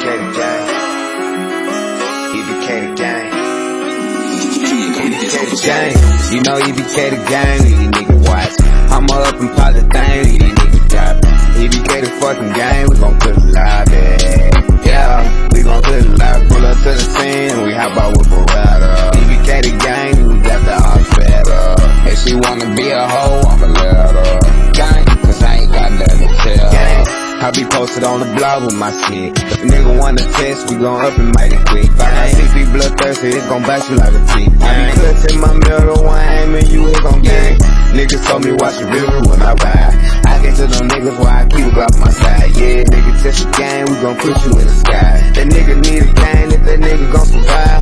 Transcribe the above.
the gang. EBK the gang. EBK the gang. You know EBK the gang, these niggas watch. I'ma up and pop the thing, these niggas drop. EBK the fucking gang, we gon' put it live, yeah. We gon' put it live, pull up to the scene, we hop out with Beretta. EBK the gang, we got the odds better. If she wanna be a hoe, I'ma let her. Gang, cause I ain't got nothing to tell. Gang. I be posted on the blog with my shit. If a nigga wanna test, we gon' up and make it quick. If I see be bloodthirsty, it's gon' bash you like a tick. I be clutching my middle one aim and you ain't gon' gang. Niggas told me watch the river when I ride. I get to them niggas while I keep a Glock on my side. Yeah, nigga test the game, we gon' put you in the sky. That nigga need a gang, if that nigga gon' survive.